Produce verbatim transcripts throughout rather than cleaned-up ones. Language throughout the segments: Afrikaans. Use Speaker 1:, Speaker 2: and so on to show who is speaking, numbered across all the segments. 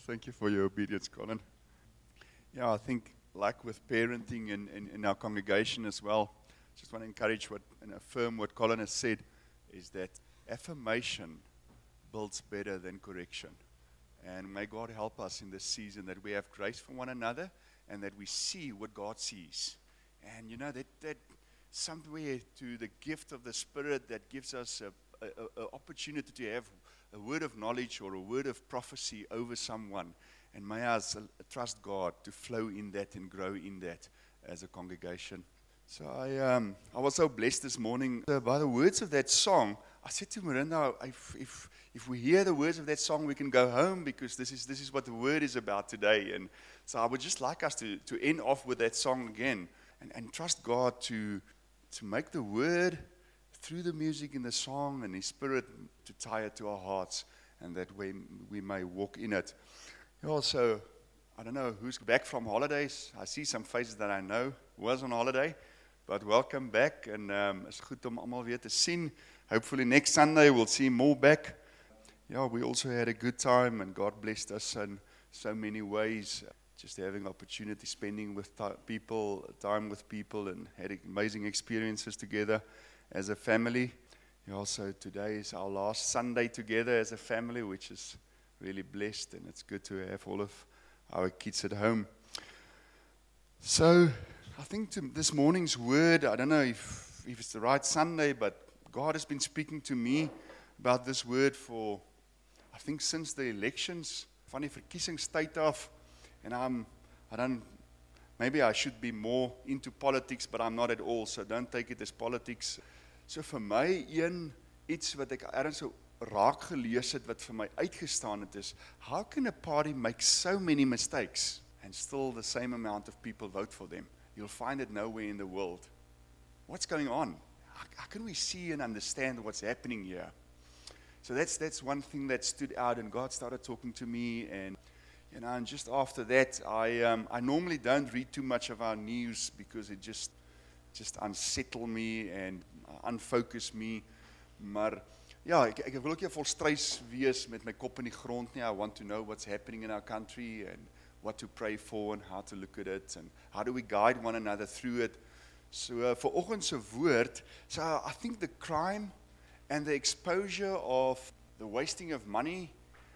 Speaker 1: Thank you for your obedience, Colin. Yeah, I think like with parenting in, in, in our congregation as well, just want to encourage what and affirm what Colin has said, is that affirmation builds better than correction. And may God help us in this season that we have grace for one another and that we see what God sees. And you know, that, that somewhere to the gift of the Spirit that gives us a, a, a opportunity to have a word of knowledge or a word of prophecy over someone. And may us trust God to flow in that and grow in that as a congregation. So I um, I was so blessed this morning uh, by the words of that song. I said to Miranda, if, if if we hear the words of that song, we can go home because this is this is what the word is about today. And so I would just like us to, to end off with that song again and, and trust God to to make the word through the music in the song and His Spirit to tie it to our hearts, and that we we may walk in it. Also, I don't know who's back from holidays. I see some faces that I know who was on holiday, but welcome back. And um, it's goed om almal weer te sien. Hopefully next Sunday we'll see more back. Yeah, we also had a good time, and God blessed us in so many ways. Just having opportunity, spending with t- people, time with people, and had amazing experiences together as a family. Yeah, also today is our last Sunday together as a family, which is really blessed, and it's good to have all of our kids at home. So I think to this morning's word, I don't know if, if it's the right Sunday, but God has been speaking to me about this word for, I think, since the elections, van die verkiesingstyd af, and I'm, I don't, maybe I should be more into politics, but I'm not at all, so don't take it as politics. So vir my, een, iets wat ek ergens so raak gelees het, wat vir my uitgestaan het is, how can a party make so many mistakes and still the same amount of people vote for them? You'll find it nowhere in the world. What's going on? How, how can we see and understand what's happening here? So that's that's one thing that stood out, and God started talking to me, and you know, and just after that, I um, I normally don't read too much of our news because it just just unsettle me and unfocus me, maar ja, ek, ek wil ook nie volstruis wees met my kop in die grond nie. I want to know what's happening in our country and what to pray for and how to look at it and how do we guide one another through it. So uh, vir oggend se woord, so I think the crime and the exposure of the wasting of money,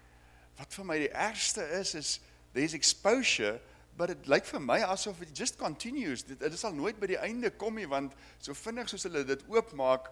Speaker 1: wat vir my die ergste is, is there's exposure, but it lyk vir my asof it just continues. Dit, dit sal nooit by die einde kom nie, want so vinnig soos hulle dit oopmaak,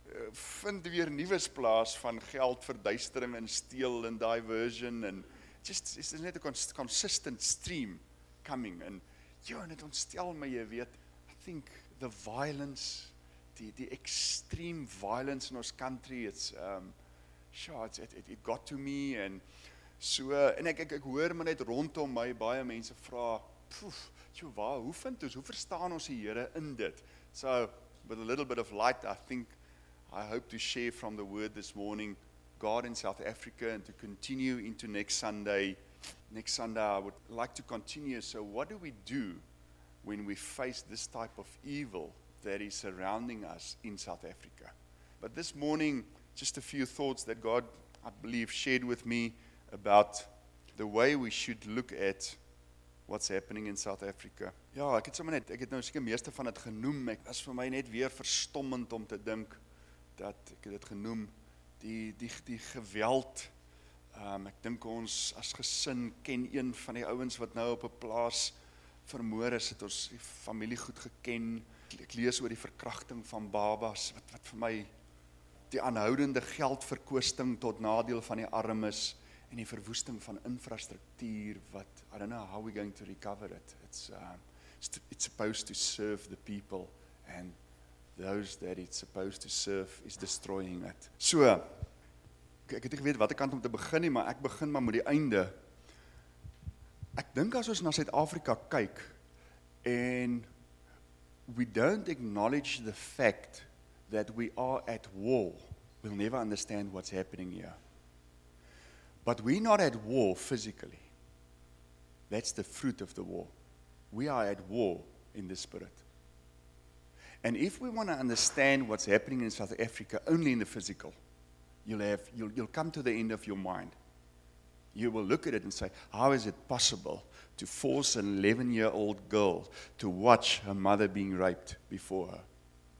Speaker 1: vind weer nuwe plaas van geld verduistering en steel en diversion en just is net 'n cons- consistent stream coming and ja, en dit ontstel my, jy weet. I think the violence, die die extreme violence in ons country, it's um sure it's, it, it it got to me, and so en ek ek ek hoor maar net rondom my baie mense vra, poef, jo, waar, hoe vind ons, hoe verstaan ons die Here in dit? So with a little bit of light, I think I hope to share from the word this morning, God in South Africa, and to continue into next Sunday. Next Sunday, I would like to continue. So what do we do when we face this type of evil that is surrounding us in South Africa? But this morning, just a few thoughts that God, I believe, shared with me about the way we should look at what's happening in South Africa. Ja, ek het sommer net, ek het nou seker meeste van dit genoem. Ek was vir my net weer verstommend om te dink dat ek het dit genoem, die, die, die geweld. Um, ek dink ons as gesin ken een van die ouens wat nou op 'n plaas vermoor is, het ons die familie goed geken. Ek lees oor die verkrachting van babas, wat, wat vir my die aanhoudende geldverkwisting tot nadeel van die armes en die verwoesting van infrastruktuur, wat, I don't know how we're going to recover it. It's, um, it's supposed to serve the people, and those that it's supposed to serve is destroying it. So, ek het nie geweet wat ek kant om te begin nie, maar ek begin maar met die einde. Ek dink as ons na Suid-Afrika kyk, en we don't acknowledge the fact that we are at war, we'll never understand what's happening here. But we're not at war physically. That's the fruit of the war. We are at war in the spirit. And if we want to understand what's happening in South Africa only in the physical, you'll have you'll you'll come to the end of your mind. You will look at it and say, how is it possible to force an eleven-year-old girl to watch her mother being raped before her?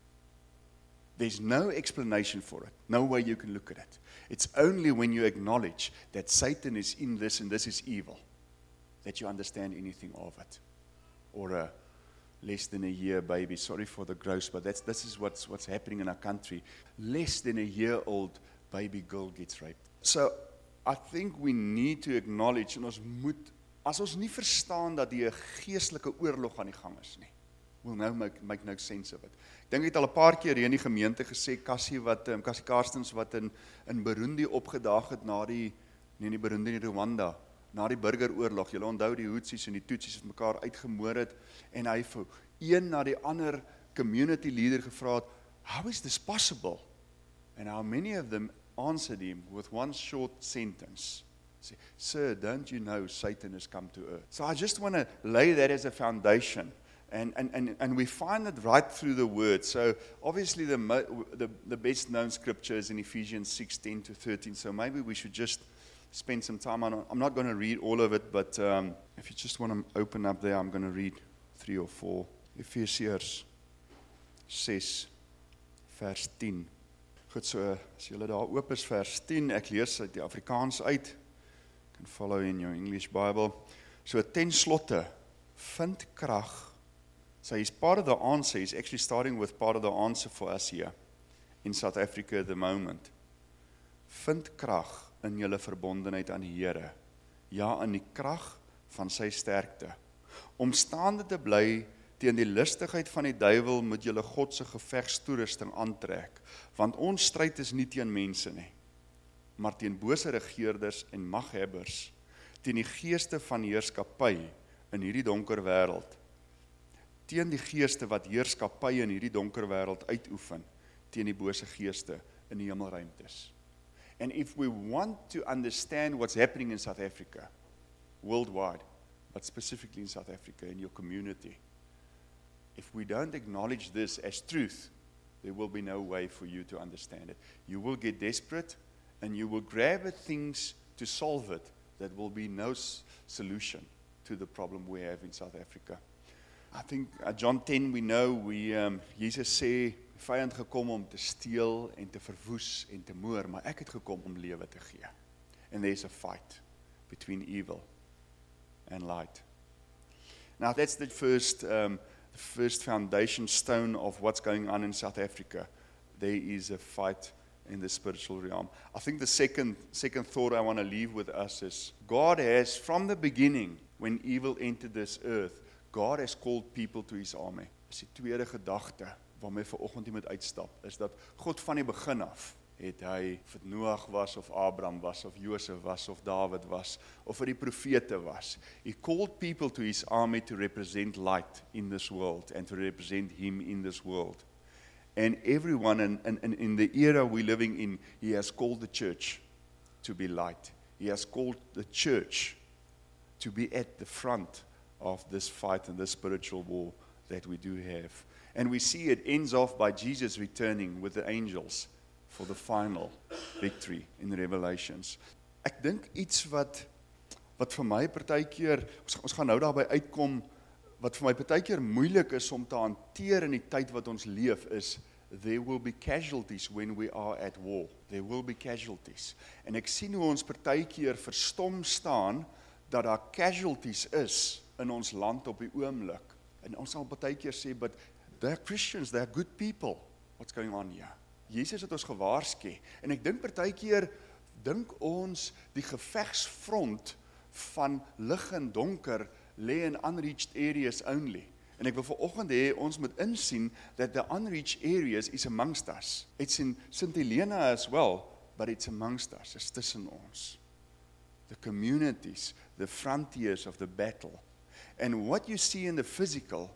Speaker 1: There's no explanation for it, no way you can look at it. It's only when you acknowledge that Satan is in this and this is evil that you understand anything of it. Or a less than a year baby, sorry for the gross, but that's, this is what's, what's happening in our country. Less than a year old baby girl gets raped. So I think we need to acknowledge, en ons moet, as ons nie verstaan dat die 'n geestelike oorlog aan die gang is nie, we'll now make, make no sense of it. Ek dink ek het al 'n paar keer hier in die gemeente gesê, Cassie wat, um, Cassie Karstens wat in, in Burundi opgedaag het na die, nie die Burundi, nie Rwanda, na die burgeroorlog. Julle onthou die Hutsies en die Tutsies het mekaar uitgemoor het, en hy vir een na die ander community leader gevra het, how is this possible? And how many of them answered him with one short sentence. Say, sir, don't you know Satan has come to earth? So I just want to lay that as a foundation. And, and, and, and we find it right through the word. So obviously the, the, the best known scripture is in Ephesians six, ten to thirteen. So maybe we should just spend some time on it. I'm not going to read all of it, but um, if you just want to open up there, I'm going to read three or four. Ephesians six, vers ten. Goed, so as julle daar oop is, vers ten, ek lees uit die Afrikaans uit. You can follow in your English Bible. So ten slotte, vind krag. So he's part of the answer. He's actually starting with part of the answer for us here in South Africa at the moment. Vind krag in julle verbondenheid aan die Here. Ja, in die krag van sy sterkte. Om staande te bly teen die listigheid van die duiwel moet julle God se gevegstoerusting aantrek, want ons stryd is nie teen mense nie, maar teen bose regerders en maghebbers, teen die geeste van heerskappy in hierdie donker wêreld, teen die geeste wat heerskappy in hierdie donker wêreld uitoefen, teen die bose geeste in die hemelruimtes. And if we want to understand what's happening in South Africa, worldwide, but specifically in South Africa, in your community, if we don't acknowledge this as truth, there will be no way for you to understand it. You will get desperate, and you will grab at things to solve it. That will be no s- solution to the problem we have in South Africa. I think uh, John ten, we know, we, um, Jesus sê, vyand gekom om te steel en te verwoes en te moor, maar ek het gekom om lewe te gee. And there's a fight between evil and light. Now that's the first um, the first foundation stone of what's going on in South Africa. There is a fight in the spiritual realm. I think the second second thought I want to leave with us is God has, from the beginning, when evil entered this earth, God has called people to his army. Dis die tweede gedagte waarmee vanoggend jy moet uitstap, is dat God van die begin af het hy, of het Noag was, of Abraham was, of Josef was, of David was, of vir die profete was. He called people to his army to represent light in this world, and to represent him in this world. And everyone in, in, in the era we're living in, he has called the church to be light. He has called the church to be at the front of this fight and this spiritual war that we do have. And we see it ends off by Jesus returning with the angels for the final victory in Revelations. Ek dink iets wat wat vir my partykeer, ons, ons gaan nou daarby uitkom, wat vir my partykeer moeilik is om te hanteer in die tyd wat ons leef, is there will be casualties when we are at war. There will be casualties. En ek sien hoe ons partykeer verstom staan dat daar casualties is in ons land op die oomblik. En ons sal partykeer sê, but they're Christians, they're good people. What's going on here? Jesus het ons gewaarsku, en ek dink partykeer dink ons die gevegsfront van lig en donker lê in unreached areas only. En ek wil vanoggend hê ons moet insien that the unreached areas is amongst us. It's in Saint Helena as well, but it's amongst us. It's tussen ons. The communities, the frontiers of the battle. And what you see in the physical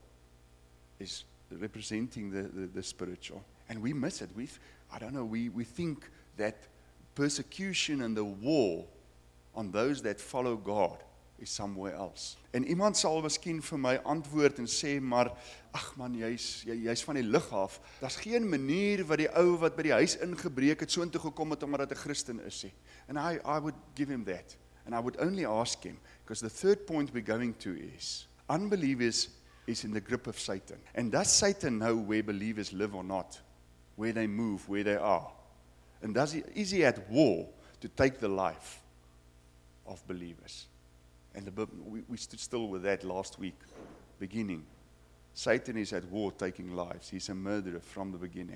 Speaker 1: is representing the, the, the spiritual. And we miss it. We, I don't know, we, we think that persecution and the war on those that follow God is somewhere else. En iemand sal miskien vir my antwoord en sê, maar, ag man, jy's jy, jy's van die lug af. Daar's geen manier wat die ou wat by die huis ingebreek het, so intoe gekom het omdat hy 'n Christen is nie. And I, I would give him that. And I would only ask him, because the third point we're going to is, unbelievers is in the grip of Satan. And does Satan know where believers live or not? Where they move, where they are? And does he, is he at war to take the life of believers? And the, we, we stood still with that last week, beginning. Satan is at war taking lives. He's a murderer from the beginning.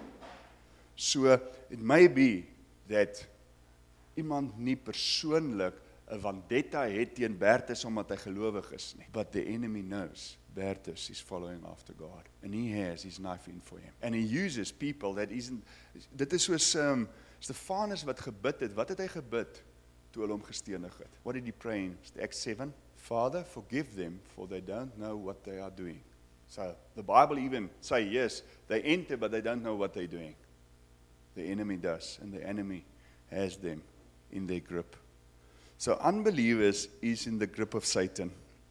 Speaker 1: So, it may be that iemand nie persoonlik 'n vendetta het teen Bertus omdat hy gelowig is nie. But the enemy knows Bertus is following after God. And he has his knife in for him. And he uses people that isn't... Dit is soos um, Stefanus wat gebid het. Wat het hy gebid toe hulle hom gestenig het? What did he pray in Acts seven? Father, forgive them, for they don't know what they are doing. So, the Bible even say, yes, they enter, but they don't know what they're doing. The enemy does, and the enemy has them in their grip. So unbelievers is in the grip of Satan.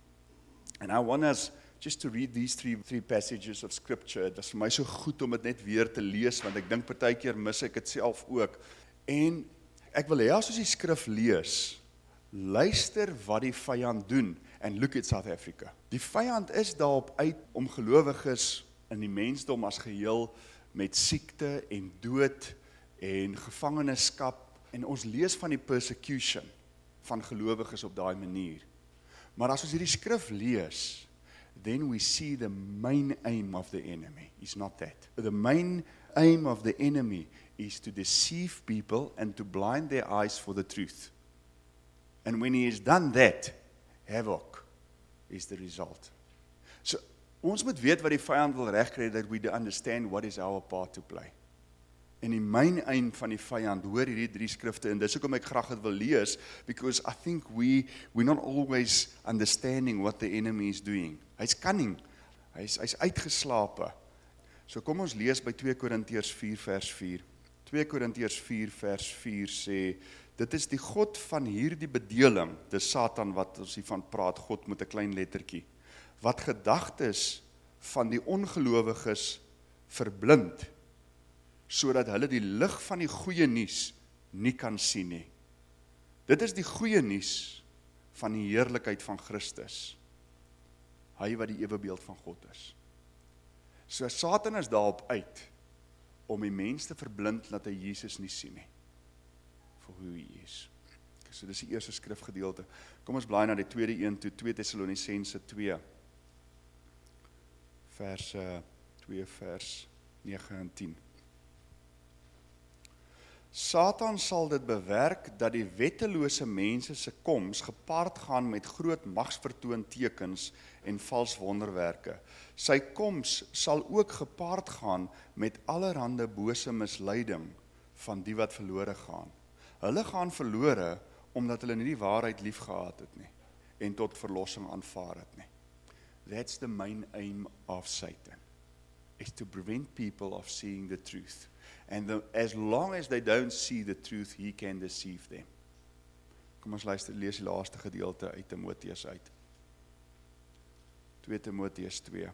Speaker 1: And I want us just to read these three, three passages of scripture. Dit was vir my so goed om dit net weer te lees, want ek dink partykeer mis ek dit self ook. En ek wil hê as ons die skrif lees, luister wat die vyand doen, and look at South Africa. Die vyand is daarop uit om gelowiges in die mensdom as geheel met siekte en dood en gevangenskap, en ons lees van die persecution van gelowiges op daai manier. Maar as ons hierdie skrif lees, then we see the main aim of the enemy is not that. The main aim of the enemy is to deceive people and to blind their eyes for the truth. And when he has done that, havoc is the result. So, ons moet weet wat die vyand wil regkry, that we understand what is our part to play. En die main aim van die vyand, hoor hierdie drie skrifte, en dis hoekom ek graag dit wil lees, because I think we, we're not always understanding what the enemy is doing. Hy's cunning, hy's, hy's uitgeslape. So kom ons lees by twee Korintiërs vier vers vier. twee Korintiërs vier vers vier sê, dit is die God van hierdie bedeling, dis Satan wat ons hiervan praat, God met 'n klein lettertjie, wat gedagtes van die ongelowiges verblind, sodat hulle die lig van die goeie nuus nie kan sien nie. Dit is die goeie nuus van die heerlikheid van Christus. Hy wat die ewebeeld van God is. So Satan is daarop uit om die mens te verblind dat hy Jesus nie sien nie. Vir hoe hy is. So dis die eerste skrifgedeelte. Kom ons blaai na die tweede een toe, twee Tessalonisense twee. Vers twee vers nege en tien. Satan sal dit bewerk dat die wettelose mense se koms gepaard gaan met groot magsvertoon tekens en vals wonderwerke. Sy koms sal ook gepaard gaan met allerhande bose misleiding van die wat verlore gaan. Hulle gaan verlore omdat hulle nie die waarheid lief gehad het nie en tot verlossing aanvaar het nie. That's the main aim of Satan, is to prevent people of seeing the truth. And the, as long as they don't see the truth, he can deceive them. Kom ons luister, lees die laaste gedeelte uit Timoteus uit. twee Timoteus twee,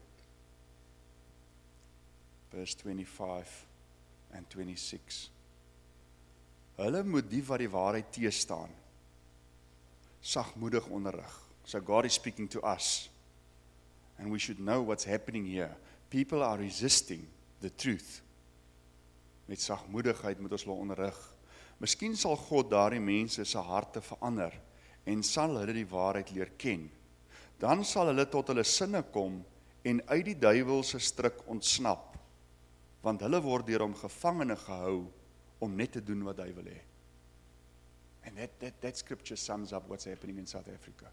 Speaker 1: vers twenty-five and twenty-six. Hulle moet die wat die waarheid teestaan, sagmoedig onderrig. So God is speaking to us. And we should know what's happening here. People are resisting the truth. Met sagmoedigheid moet ons hulle onderrig. Miskien sal God daardie mense se harte verander en sal hulle die waarheid leer ken. Dan sal hulle tot hulle sinne kom en uit die duiwel se struik ontsnap, want hulle word deur hom gevangene gehou om net te doen wat hy wil hê. And that, that, that scripture sums up what's happening in South Africa.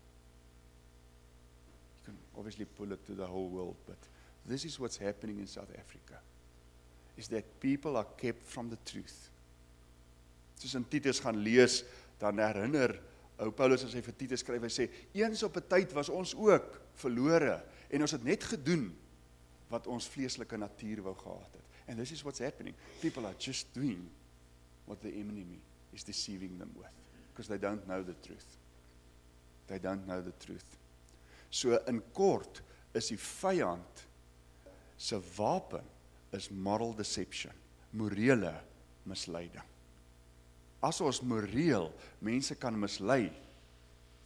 Speaker 1: You can obviously pull it to the whole world, but this is what's happening in South Africa. Is that people are kept from the truth. Soos in Titus gaan lees, dan herinner ou Paulus as hy vir Titus skryf, hy sê, eens op 'n tyd was ons ook verlore, en ons het net gedoen wat ons vleeslike natuur wou gehad het. And this is what's happening. People are just doing what the enemy is deceiving them with, because they don't know the truth. They don't know the truth. So in kort is die vyand se wapen is moral deception, morele misleiding. As ons moreel mense kan mislei,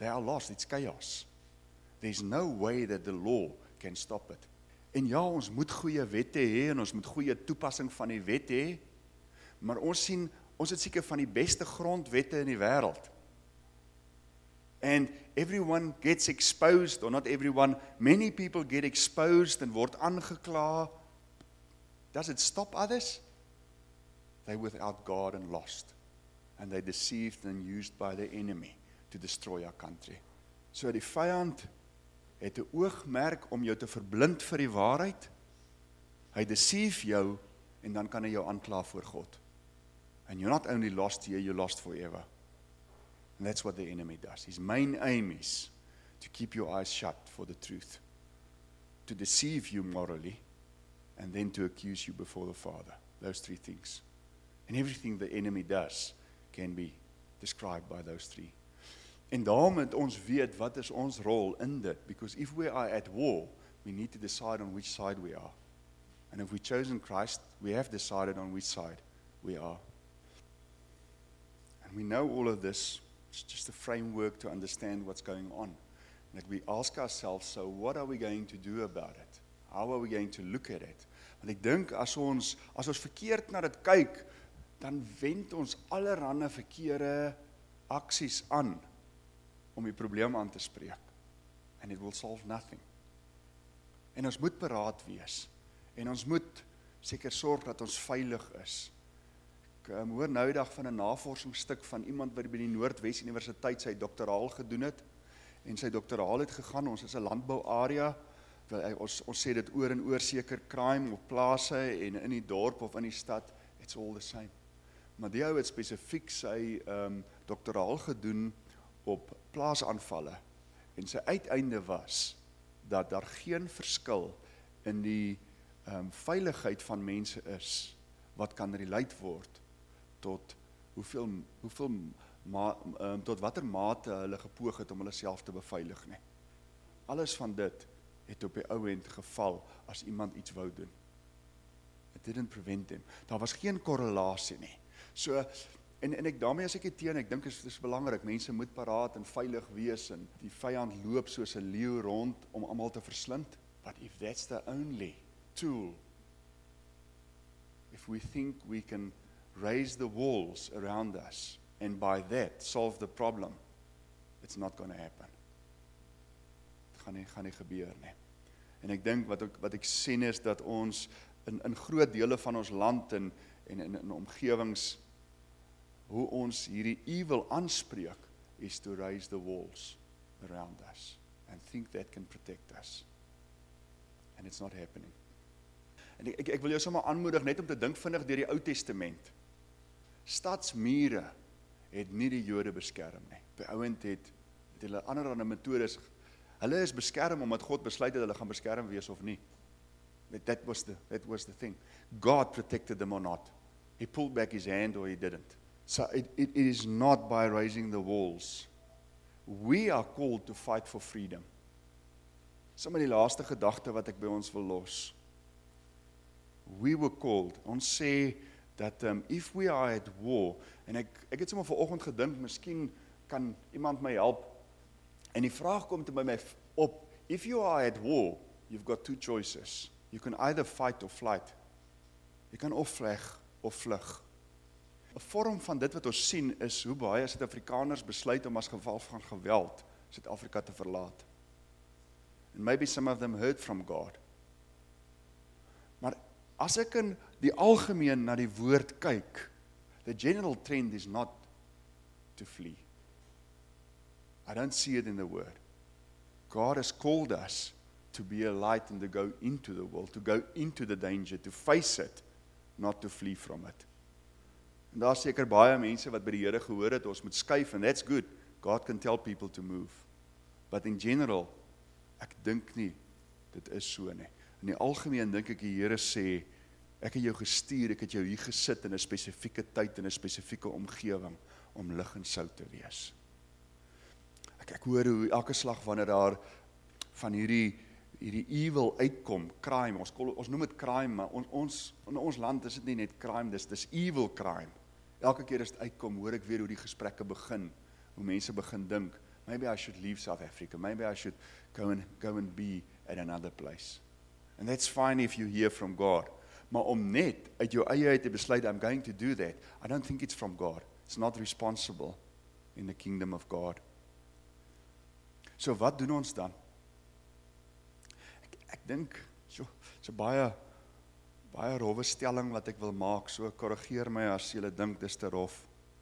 Speaker 1: they are lost, it's chaos. There's no way that the law can stop it. En ja, ons moet goeie wette hê, en ons moet goeie toepassing van die wet hê, maar ons sien, ons het seker van die beste grondwette in die wêreld. And everyone gets exposed, or not everyone, many people get exposed en word aangekla. Does it stop others? They're without God and lost. And they're deceived and used by the enemy to destroy our country. So die vyand het 'n oogmerk om jou te verblind vir die waarheid. Hy deceive jou, en dan kan hy jou aankla voor God. And you're not only lost here, you're lost forever. And that's what the enemy does. His main aim is to keep your eyes shut for the truth, to deceive you morally, and then to accuse you before the Father. Those three things. And everything the enemy does can be described by those three. En daarom moet ons weet wat is ons rol in dit, because if we are at war, we need to decide on which side we are. And if we've chosen Christ, we have decided on which side we are. And we know all of this. It's just a framework to understand what's going on. That we ask ourselves, so what are we going to do about it? How are we going to look at it? Want ek dink as ons as ons verkeerd na dit kyk, dan wend ons allerhande verkeerde aksies aan om die probleem aan te spreek. And it will solve nothing. En ons moet paraat wees. En ons moet seker sorg dat ons veilig is. Ek um, hoor nou die dag van 'n navorsingsstuk van iemand wat by die Noordwes Universiteit sy doktoraal gedoen het. En sy doktoraal het gegaan, ons is 'n landbouarea. Ons, ons sê dit oor en oor, seker crime op plase en in die dorp of in die stad, it's all the same. Maar die ou het spesifiek sy um, doktoraal gedoen op plaasaanvalle. En sy uiteinde was dat daar geen verskil in die um, veiligheid van mense is wat kan relate word tot hoeveel, hoeveel ma, um, tot watter mate hulle gepoog het om hulle self te beveilig nie. Alles van dit het op die ou end geval as iemand iets wou doen. It didn't prevent them. Daar was geen korrelasie nie. So, en, en ek daarmee as ek het teen, ek dink is, is belangrik, mense moet paraat en veilig wees, en die vyand loop soos 'n leeu rond om almal te verslind. But if that's the only tool, if we think we can raise the walls around us, and by that solve the problem, it's not going to happen. Het gaan nie, gaan nie gebeur nie. En ek dink wat ek, wat ek sien is dat ons in, in groot dele van ons land en en in, in omgewings, hoe ons hierdie evil aanspreek, is to raise the walls around us, and think that can protect us. And it's not happening. En ek, ek wil jou sommer aanmoedig net om te dink vinnig deur die Ou Testament. Stadsmure het nie die Jode beskerm nie. By ouend het, het hulle ander metodes. Hulle is beskerm omdat God besluit dat hulle gaan beskerm wees of nie. That was the, that was the thing. God protected them or not. He pulled back his hand or he didn't. So it, it is not by raising the walls. We are called to fight for freedom. Some of die laaste gedagte wat ek by ons wil los. We were called. Ons sê dat um, if we are at war, en ek, ek het sommer vanoggend gedink, miskien kan iemand my help, en die vraag kom te by my op, if you are at war, you've got two choices. You can either fight or flight. Jy kan of vleg of vlug. 'n Vorm van dit wat ons sien is hoe baie Suid-Afrikaners besluit om as gevolg van geweld Suid-Afrika te verlaat. And maybe some of them heard from God. Maar as ek in die algemeen na die woord kyk, the general trend is not to flee. I don't see it in the word. God has called us to be a light and to go into the world, to go into the danger, to face it, not to flee from it. En daar is seker baie mense wat by die Here gehoor het, ons moet skuif, and that's good. God can tell people to move. But in general, ek dink nie, dit is so nie. In die algemeen dink ek die Here sê, ek het jou gestuur, ek het jou hier gesit in 'n spesifieke tyd, in 'n spesifieke omgewing, om lig en sout te wees. Ek, ek hoor hoe elke slag wanneer daar van hierdie hierdie evil uitkom, crime, ons, ons noem dit crime, maar on, ons, in ons land is dit nie net crime, dis, dis evil crime. Elke keer as dit uitkom, hoor ek weer hoe die gesprekke begin, hoe mense begin dink, maybe I should leave South Africa. Maybe I should go and, go and be at another place. And that's fine if you hear from God. Maar om net uit jou eie uit te besluit, I'm going to do that, I don't think it's from God. It's not responsible in the kingdom of God. So wat doen ons dan? Ek, ek dink, so, so baie, baie rowwe stelling wat ek wil maak, so korrigeer my as julle dink dis te rof.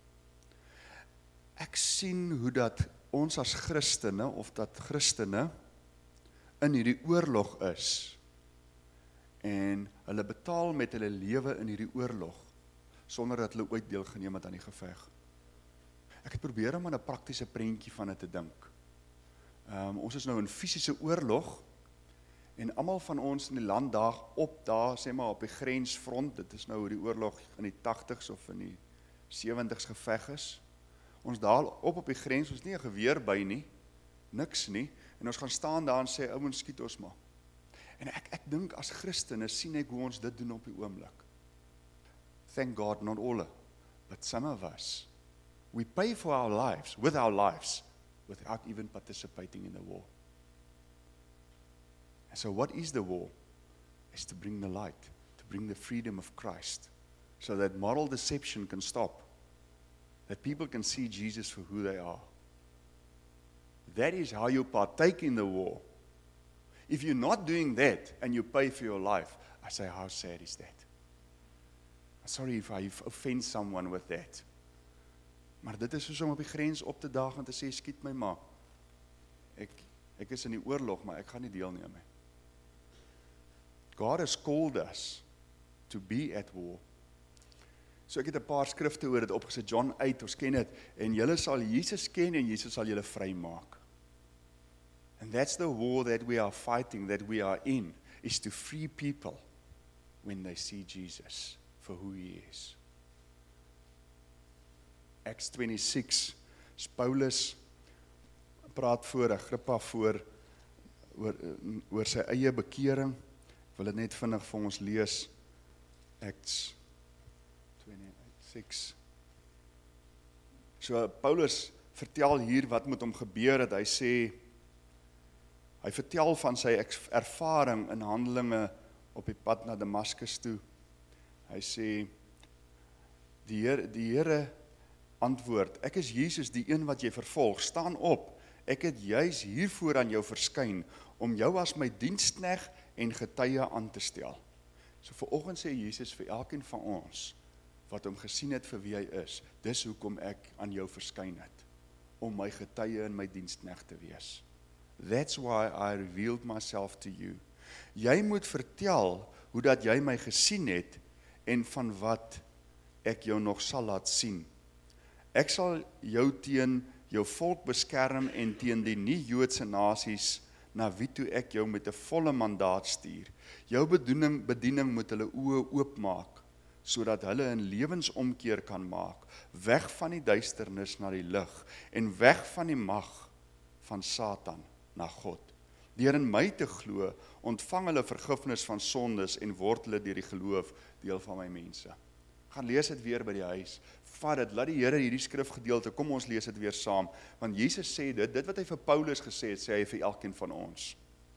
Speaker 1: Ek sien hoe dat ons as Christene, of dat Christene, in hierdie oorlog is, en hulle betaal met hulle lewe in hierdie oorlog, sonder dat hulle ooit deelgeneem het aan die geveg. Ek het probeer om aan 'n praktiese prentjie van dit te dink. Um, ons is nou in fisiese oorlog, en almal van ons in die land daar op, daar, sê maar op die grensfront, dit is nou hoe die oorlog in die tagtigs of in die sewentigs geveg is, ons daar op op die grens, ons nie 'n geweer by nie, niks nie, en ons gaan staan daar en sê, ouens, skiet ons maar. En ek, ek dink as Christene sien ek hoe ons dit doen op die oomblik. Thank God, not all, but some of us, we pay for our lives, with our lives, without even participating in the war. And so what is the war? It's to bring the light, to bring the freedom of Christ, so that moral deception can stop, that people can see Jesus for who they are. That is how you partake in the war. If you're not doing that, and you pay for your life, I say, how sad is that? I'm sorry if I offend someone with that. Maar dit is soos om op die grens op te daag en te sê, skiet my maar. Ek, ek is in die oorlog, maar ek gaan nie deelneem nie. God has called us to be at war. So ek het 'n paar skrifte oor dit opgesit, John eight, ons ken dit, en julle sal Jesus ken en Jesus sal julle vrymaak. And that's the war that we are fighting, that we are in, is to free people when they see Jesus for who he is. Acts twenty-six, Paulus praat voor Agrippa voor oor, oor sy eie bekering. Ek wil dit net vinnig vir ons lees. Acts twenty-six. So Paulus vertel hier wat met hom gebeur het. Hy sê, hy vertel van sy ervaring in handelinge op die pad na Damaskus toe. Hy sê, die Here, die Here antwoord, ek is Jesus, die een wat jy vervolg, staan op, ek het juis hiervoor aan jou verskyn, om jou as my diensknegt en getuie aan te stel. So vanoggend sê Jesus vir elkeen van ons, wat hom gesien het vir wie hy is, dis hoekom ek aan jou verskyn het, om my getuie en my diensknegt te wees. That's why I revealed myself to you. Jy moet vertel, hoe dat jy my gesien het, en van wat ek jou nog sal laat sien. Ek sal jou teen jou volk beskerm en teen die nie-Joodse nasies, na wie toe ek jou met 'n volle mandaat stuur. Jou bediening, bediening moet hulle oë oopmaak, sodat hulle 'n lewensomkeer kan maak, weg van die duisternis na die lig, en weg van die mag van Satan na God. Deur in my te glo, ontvang hulle vergifnis van sondes en word hulle deur die geloof deel van my mense. Gaan lees dit weer by die huis. Vat dit, laat die Here hierdie skrifgedeelte, kom ons lees dit weer saam, want Jesus sê dit, dit wat hy vir Paulus gesê het, sê hy vir elkeen van ons.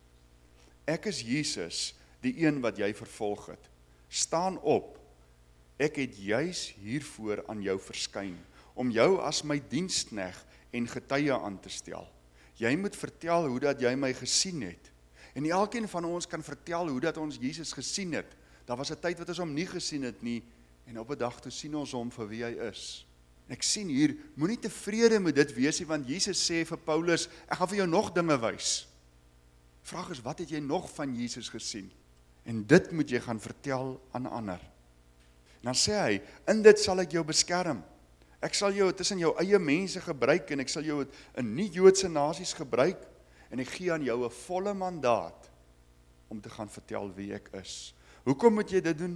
Speaker 1: Ek is Jesus, die een wat jy vervolg het. Staan op, ek het juis hiervoor aan jou verskyn, om jou as my diensknegt en getuie aan te stel. Jy moet vertel hoe dat jy my gesien het, en elkeen van ons kan vertel hoe dat ons Jesus gesien het. Daar was 'n tyd wat ons hom nie gesien het nie, en op 'n dag toe sien ons hom vir wie hy is. Ek sien hier, moenie tevrede met dit wees nie, want Jesus sê vir Paulus, ek gaan vir jou nog dinge wys. Vraag is, wat het jy nog van Jesus gesien? En dit moet jy gaan vertel aan ander. En dan sê hy, in dit sal ek jou beskerm. Ek sal jou tussen jou eie mense gebruik, en ek sal jou in nie-Joodse nasies gebruik, en ek gee aan jou 'n volle mandaat, om te gaan vertel wie ek is. Hoekom moet jy dit doen?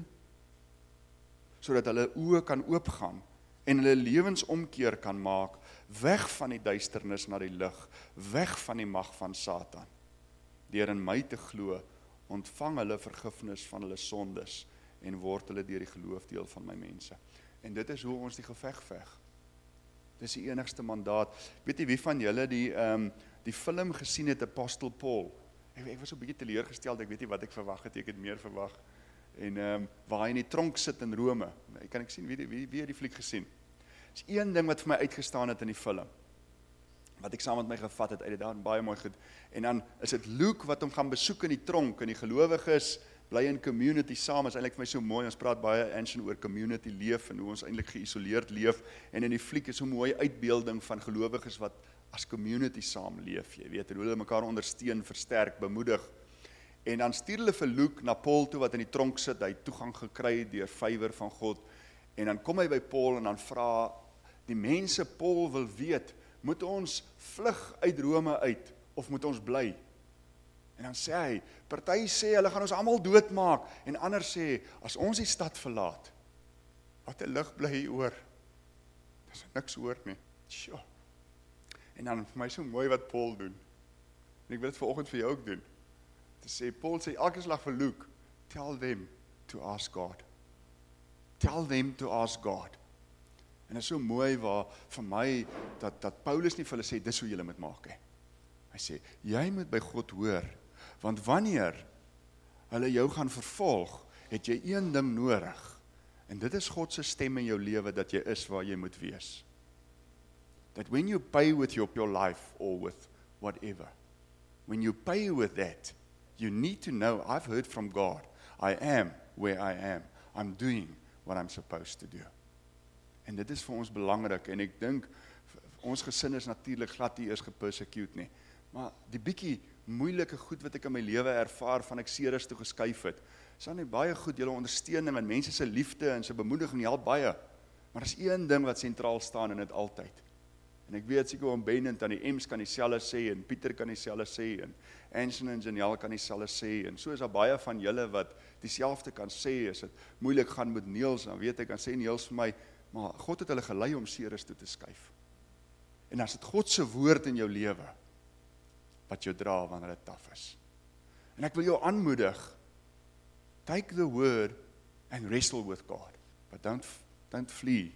Speaker 1: Sodat hulle oë kan oopgaan, en hulle lewensomkeer kan maak, weg van die duisternis na die lig, weg van die mag van Satan. Deur in my te glo, ontvang hulle vergifnis van hulle sondes, en word hulle deur die geloof deel van my mense. En dit is hoe ons die geveg veg. Dis die enigste mandaat. Weet jy wie van julle die, um, die film gesien het, Apostle Paul? Ek, ek was so 'n bietjie teleurgesteld, ek weet nie wat ek verwag het, ek het meer verwag. En um, waar hy in die tronk sit in Rome. Kan ek sien, wie, wie, wie het die fliek gesien? Dis een ding wat vir my uitgestaan het in die film. Wat ek saam met my gevat het uit dit daar, baie mooi goed. En dan is dit Luke wat hom gaan besoek in die tronk, en die gelowiges bly in community saam, is eintlik vir my so mooi, ons praat baie Anshin oor community leef, en hoe ons eintlik geïsoleerd leef, en in die fliek is so 'n mooi uitbeelding van gelowiges wat as community saam leef, jy weet, en hoe hulle mekaar ondersteun, versterk, bemoedig. En dan stuur hulle vir Luke na Paul toe, wat in die tronk sit, hy het toegang gekry deur vywer van God, en dan kom hy by Paul, en dan vra die mense, Paul wil weet, moet ons vlug uit Rome uit, of moet ons bly? En dan sê hy, party sê, hulle gaan ons almal doodmaak, en ander sê, as ons die stad verlaat, wat 'n lig bly hier oor, dis niks hoor nie, sjoe. En dan vir my so mooi wat Paul doen, en ek wil dit vanoggend vir jou ook doen, te sê, Paul sê, elke slag vir Luke, tell them to ask God, tell them to ask God, en dit is so mooi waar, vir my, dat, dat Paulus nie vir hulle sê, dis hoe julle moet maak, he. Hy sê, jy moet by God hoor, want wanneer hulle jou gaan vervolg, het jy een ding nodig, en dit is God se stem in jou lewe, dat jy is waar jy moet wees. That when you pay with your, your life, or with whatever, when you pay with that, you need to know, I've heard from God, I am where I am, I'm doing what I'm supposed to do. En dit is vir ons belangrik, en ek dink, ons gesin is natuurlik glad nie eers gepersecute nie, maar die bietjie moeilike goed wat ek in my lewe ervaar, van ek Ceres toe geskuif het, is dan nie baie goed, julle ondersteuning, en mense se liefde, en se bemoediging, help baie, maar is een ding wat sentraal staan in dit altyd, en ek weet seker om Ben en Tannie Ems kan dieselfde sê, en Pieter kan dieselfde sê, en Anson en Janelle kan dieselfde sê, en so is daar baie van julle wat dieselfde kan sê, as dit moeilik gaan met Niels, dan weet ek, dan sê Niels vir my, maar God het hulle gelei om Ceres toe te skuif, en as dit God se woord in jou lewe, wat jou dra wanneer dit taaf is. En ek wil jou aanmoedig, take the word and wrestle with God, but don't, don't flee.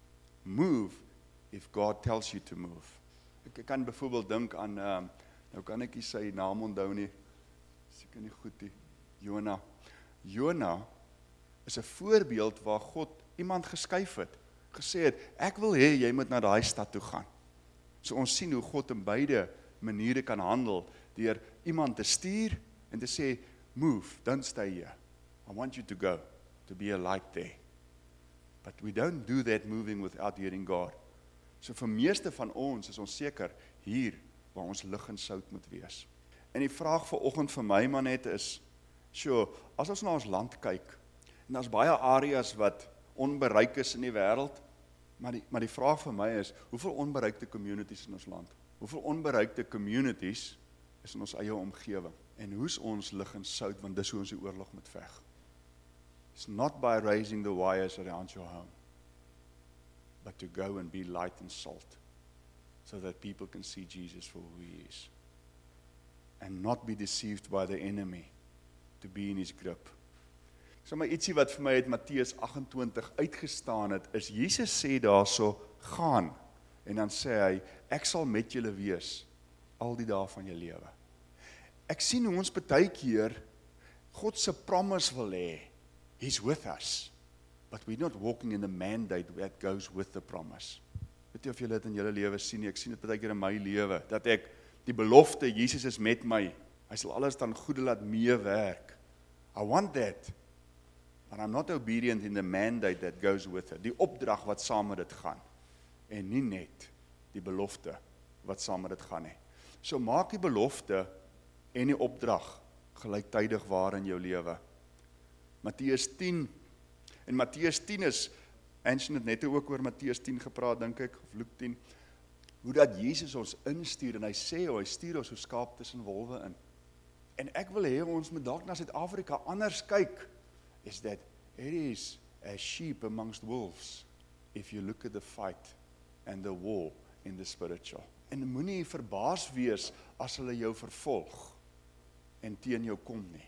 Speaker 1: Move if God tells you to move. Ek kan byvoorbeeld dink aan, um, nou kan ek nie sy naam onthou nie, seker nie goed nie, Jona. Jona is 'n voorbeeld waar God iemand geskuif het, gesê het, ek wil hê jy moet na daai stad toe gaan. So ons sien hoe God in beide maniere kan handel, deur iemand te stuur, en te sê, move, don't stay here. I want you to go, to be a light there. But we don't do that moving without hearing God. So vir meeste van ons is ons seker hier, waar ons lig en sout moet wees. En die vraag vanoggend vir my maar net is, sure, as ons na ons land kyk, en daar's baie areas wat onbereik is in die wêreld, maar die, maar die vraag vir my is, hoeveel onbereikte communities in ons land? Hoeveel onbereikte communities is in ons eie omgewing? En hoe is ons lig en sout, want dis hoe ons die oorlog moet veg. It's not by raising the wires around your home, but to go and be light and salt, so that people can see Jesus for who he is. And not be deceived by the enemy, to be in his grip. So my ietsie wat vir my uit Matteus agt-en-twintig uitgestaan het, is Jesus sê daarso, gaan, en dan sê hy, ek sal met julle wees, al die dae van jou lewe. Ek sien hoe ons baie keer, God se promise wil hê, he's with us, but we're not walking in the mandate that goes with the promise. Weet jy of julle dit in julle lewe sien nie, ek sien dit baie keer in my lewe, dat ek, die belofte, Jesus is met my, hy sal alles dan goede laat meewerk. I want that, but I'm not obedient in the mandate that goes with it, die opdrag wat saam met dit gaan, en nie net die belofte wat saam met dit gaan nie. So maak die belofte en die opdrag gelyktydig waar in jou lewe. Matteus tien, en Matteus tien is, Anson het net ook oor Matteus tien gepraat, dink ek, of Luke tien, hoe dat Jesus ons instuur, en hy sê, hy stuur ons so skaap tussen wolwe in. En ek wil hê, ons moet dalk na Suid-Afrika anders kyk, is that it is as sheep amongst wolves, if you look at the fight and the war in the spiritual. En moenie verbaas wees, as hulle jou vervolg, en teen jou kom nie.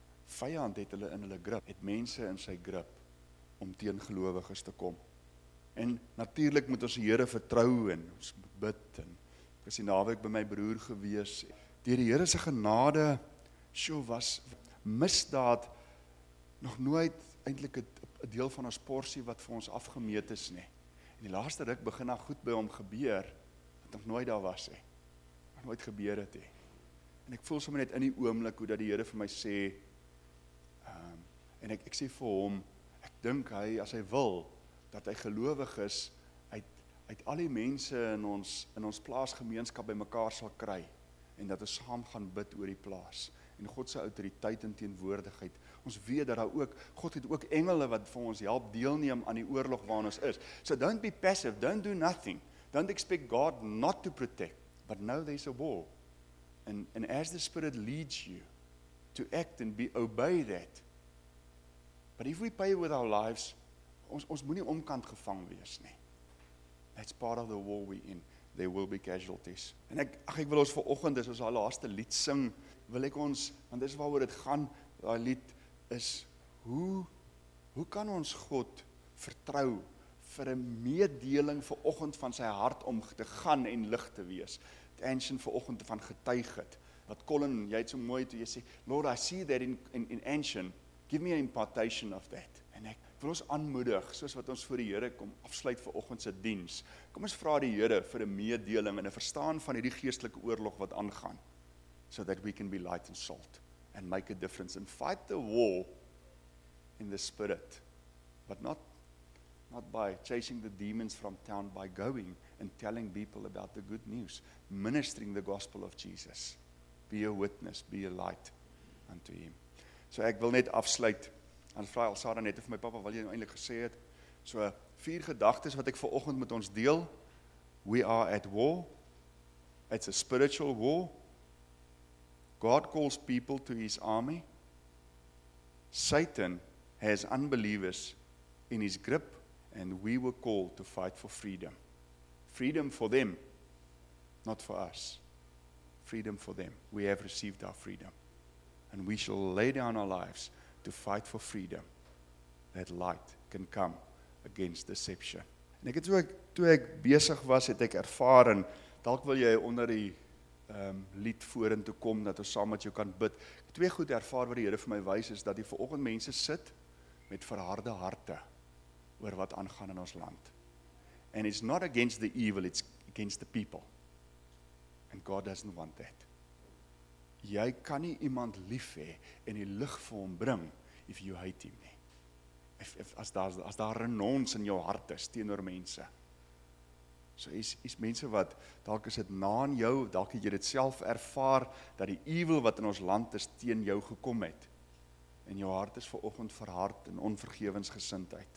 Speaker 1: Vyand het hulle in hulle grip, het mense in sy grip, om teen gelowiges te kom. En natuurlik moet ons die Here vertrou en ons moet bid. En ek was die naweek by my broer gewees. Deur die Here se genade, sjoe, was misdaad nog nooit eintlik 'n 'n deel van ons porsie wat vir ons afgemeet is nie. En die laaste ruk begin daar goed by hom gebeur, wat nog nooit daar was nie. Nog nooit gebeur het nie. En ek voel sommer net in die oomblik hoe dat die Here vir my sê, um, en ek, ek sê vir hom, ek dink hy, as hy wil, dat hy gelowig is, uit, uit al die mense in ons, in ons plaasgemeenskap by mekaar sal kry, en dat ons saam gaan bid oor die plaas, en God se autoriteit en teenwoordigheid. Ons weet dat daar ook, God het ook engele wat vir ons help deelneem aan die oorlog waar ons is. So don't be passive, don't do nothing. Don't expect God not to protect, but know there's a war. And, and as the Spirit leads you to act and be, obey that. But if we pay with our lives, ons, ons moenie omkant gevang wees nie. That's part of the war we're in. There will be casualties. En ek, ag, ek wil ons vanoggend, dis ons al laaste lied sing, wil ek ons, want dis waaroor dit gaan, daai lied is, hoe, hoe kan ons God vertrou vir 'n meedeling vanoggend van sy hart om te gaan en lig te wees. Het Anshin vanoggend van getuig het. Wat Colin, jy het so mooi toe jy sê, Lord, I see that in in, in Anshin. Give me an impartation of that. En ek wil ons aanmoedig, soos wat ons voor die Here kom afsluit vanoggend se diens. Kom ons vra die Here vir 'n meedeling en 'n verstaan van hierdie geestelike oorlog wat aangaan, so that we can be light and salt and make a difference and fight the war in the spirit, but not not by chasing the demons from town, by going and telling people about the good news, ministering the gospel of Jesus. Be a witness, be a light unto him. So ek wil net afsluit, en vra Sarah net vir my papa, wat jy nou eintlik gesê het, so vier gedagtes wat ek vanoggend met ons deel. We are at war. It's a spiritual war. God calls people to his army. Satan has unbelievers in his grip, and we were called to fight for freedom. Freedom for them, not for us. Freedom for them. We have received our freedom. And we shall lay down our lives to fight for freedom, that light can come against deception. En ek het toe ek, toe ek besig was, het ek ervaar, en dalk wil jy onder die um, lied vorentoe kom, dat ons saam met jou kan bid. Ek het twee goed ervaar wat die Here vir my wys, is dat die vanoggend mense sit met verharde harte oor wat aangaan in ons land. And it's not against the evil, it's against the people. And God doesn't want that. Jy kan nie iemand lief hê en die lig vir hom bring if you hate him nie. If, if, as daar as daar renons in jou hart is teenoor mense. So is is mense wat dalk is dit na aan jou, dalk het jy dit self ervaar dat die evil wat in ons land is teen jou gekom het. En jou hart is vanoggend verhard in onvergewensgesindheid.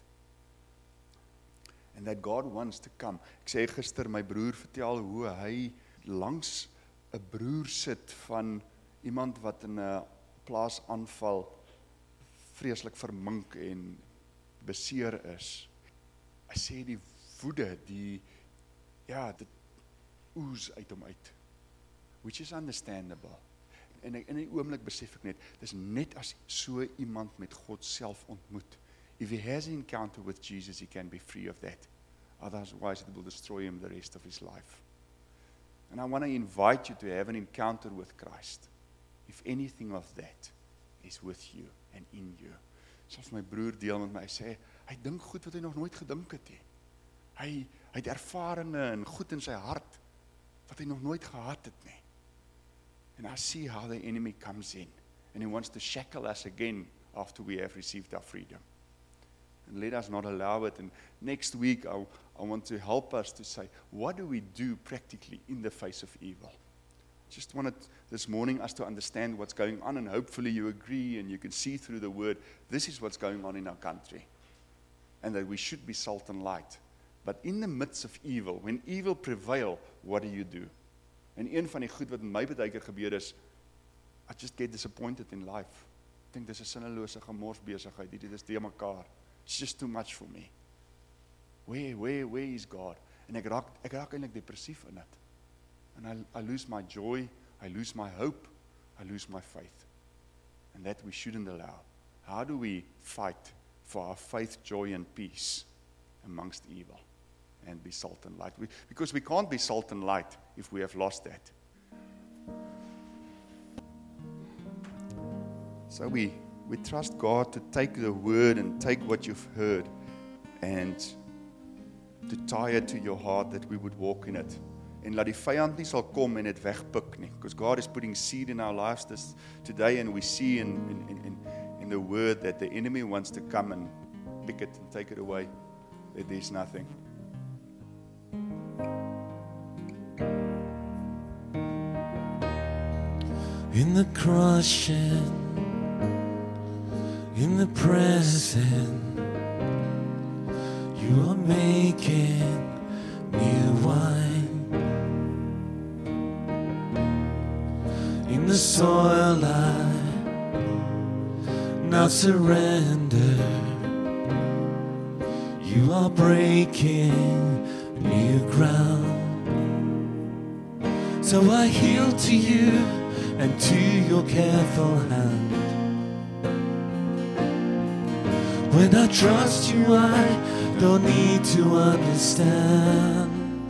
Speaker 1: And that God wants to come. Ek sê gister my broer vertel hoe hy langs 'n broer sit van iemand wat in 'n plaas aanval vreeslik vermink en beseer is. Hy sê die woede, die ja, dit oes uit hom uit. Which is understandable. En in die oomblik besef ek net, dis net as so iemand met God self ontmoet. If he has an encounter with Jesus, he can be free of that. Otherwise, it will destroy him the rest of his life. And I want to invite you to have an encounter with Christ. If anything of that is with you and in you. Soos my broer deel met my, hy sê, hy dink goed wat hy nog nooit gedink het nie. Hy, hy het ervarings en goed in sy hart, wat hy nog nooit gehad het nie. And I see how the enemy comes in, and he wants to shackle us again after we have received our freedom. And let us not allow it. And next week, I, I want to help us to say, what do we do practically in the face of evil? Just wanted this morning us to understand what's going on, and hopefully you agree and you can see through the word, this is what's going on in our country. And that we should be salt and light. But in the midst of evil, when evil prevail, what do you do? En een van die goed wat met my baie keer gebeur is, I just get disappointed in life. Ek dink dis 'n sinnelose gemors besigheid, dit is de mekaar. It's just too much for me. Where, where, where is God? En ek raak, ek raak eintlik depressief in dit. And I, I lose my joy, I lose my hope, I lose my faith. And that we shouldn't allow. How do we fight for our faith, joy and peace? amongst evil and be salt and light. We, because we can't be salt and light if we have lost that. So we, we trust God to take the word and take what you've heard and to tie it to your heart that we would walk in it. En laat die vyand nie sal kom en dit wegpik nie. Because God is putting seed in our lives this, today, and we see in, in, in, in the word that the enemy wants to come and pick it and take it away. That there's nothing.
Speaker 2: In the crushing, in the pressing, you are making new wine. In the soil I now surrender. You are breaking new ground. So I yield to you and to your careful hand. When I trust you, I don't need to understand.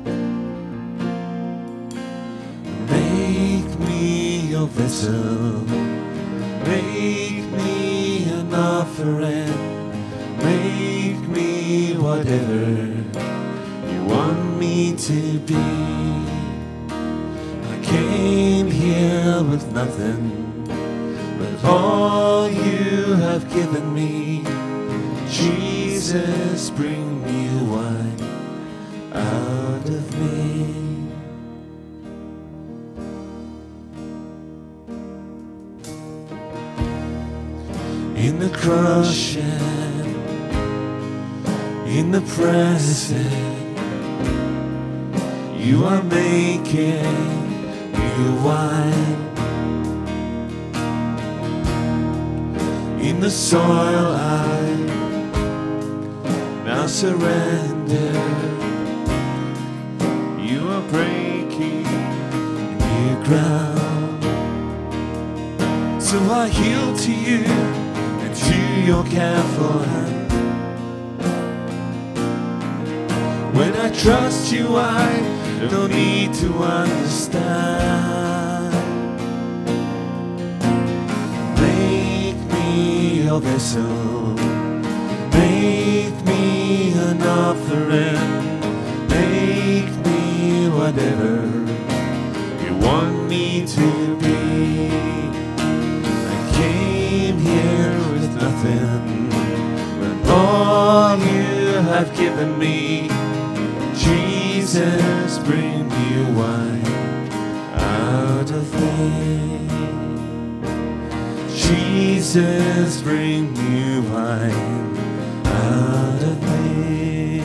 Speaker 2: Make me your vessel. Make me an offering. Make me whatever you want me to be. I came here with nothing, but all you have given me. Jesus, bring new wine out of me. In the crushing, in the pressing, you are making new wine. In the soil I now surrender. You are breaking new ground. So I yield to you and to your careful hand. When I trust you, I don't need to understand. Make me your vessel. Make me an offering. Make me whatever you want me to be. I came here with nothing, but all you have given me. Jesus, bring new wine out of me. Jesus, bring new wine out of me.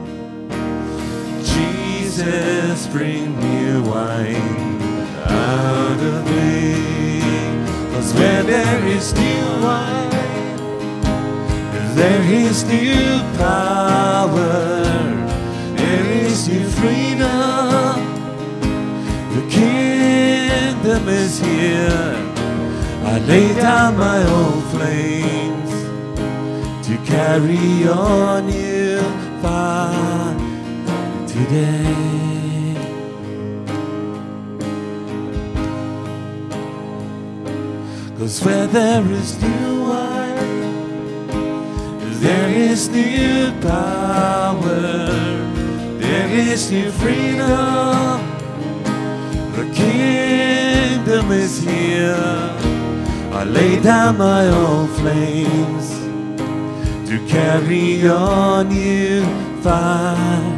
Speaker 2: Jesus, bring new wine out of me. 'Cause where there is new wine, there is new power. There is new freedom. The kingdom is here. I lay down my old flames to carry your new fire today. Cause where there is new wine, there is new power. There is new freedom. The kingdom is here. I lay down my old flames to carry your new fire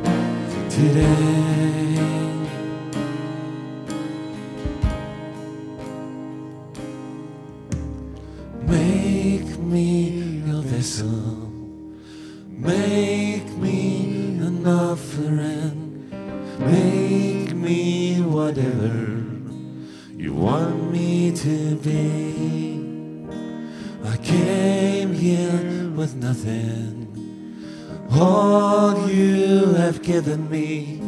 Speaker 2: today. Make me your vessel. Make me an offering. Make me whatever you want me to be. I came here with nothing. All you have given me.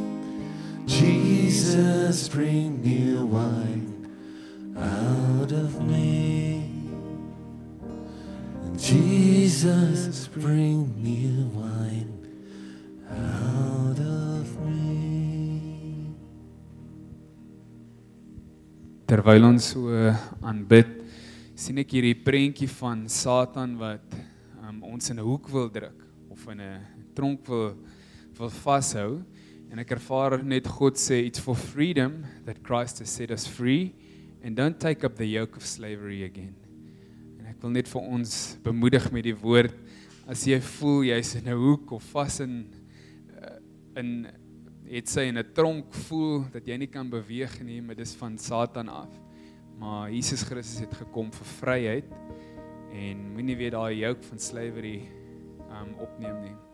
Speaker 2: Jesus, bring new wine out of me. Jesus, bring new wine out of me.
Speaker 3: Terwyl ons so aanbid, sien ek hierdie prentjie van Satan wat um, ons in 'n hoek wil druk of in 'n tronk wil wil vashou. En ek ervaar net God sê, it's for freedom that Christ has set us free, and don't take up the yoke of slavery again. En ek wil net vir ons bemoedig met die woord, as jy voel jy's in 'n hoek of vas in in het sy in 'n tronk voel dat jy nie kan beweeg nie, maar dis van Satan af. Maar Jesus Christus het gekom vir vryheid en moenie weer daai yoke van slavery um, opneem nie.